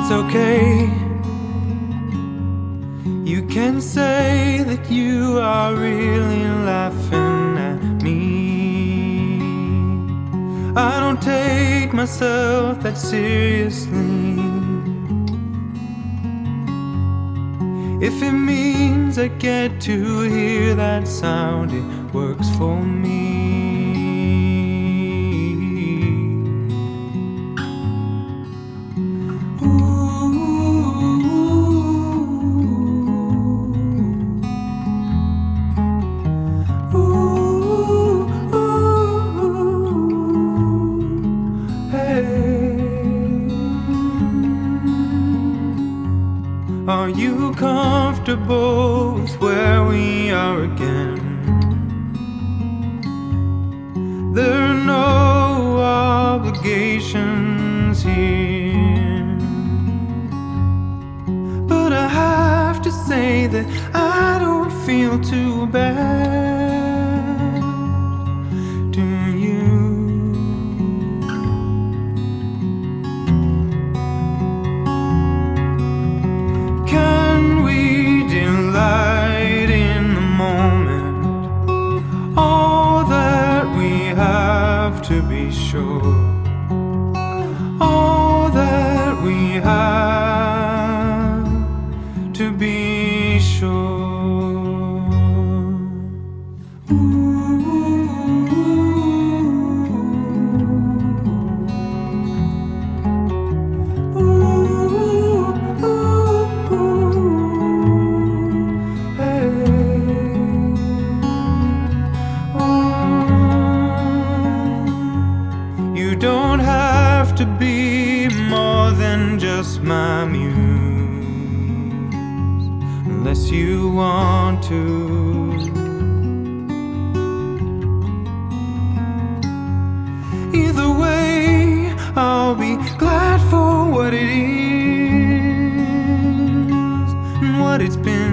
It's okay. You can say that you are really laughing at me. I don't take myself that seriously. If it means I get to hear that sound, it works for me. Are you comfortable with where we are again? There are no obligations here, but I have to say that I don't feel too bad. Do you? To be sure, all that we have to be sure. You don't have to be more than just my muse, unless you want to. Either way, I'll be glad for what it is and what it's been.